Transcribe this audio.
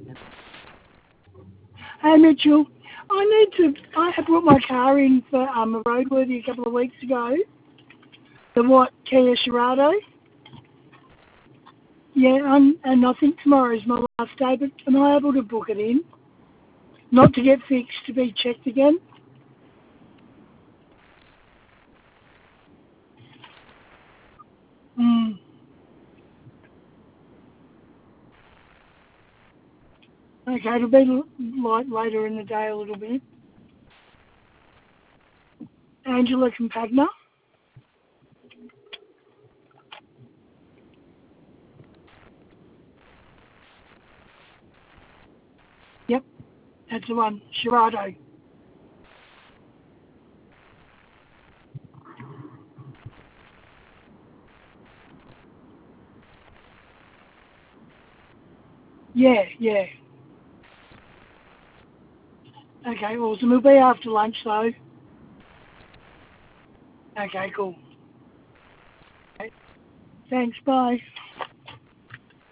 Hey Mitchell, I had brought my car in for a roadworthy a couple of weeks ago. The white Kia Cerrado. Yeah, and I think tomorrow is my last day, but am I able to book it in? Not to get fixed, to be checked again? Hmm. Okay, it'll be light later in the day a little bit. Angela Compagna? Yep, that's the one. Cerrado. Yeah, yeah. Okay, awesome. It'll be after lunch though. Okay, cool. Okay. Thanks, bye.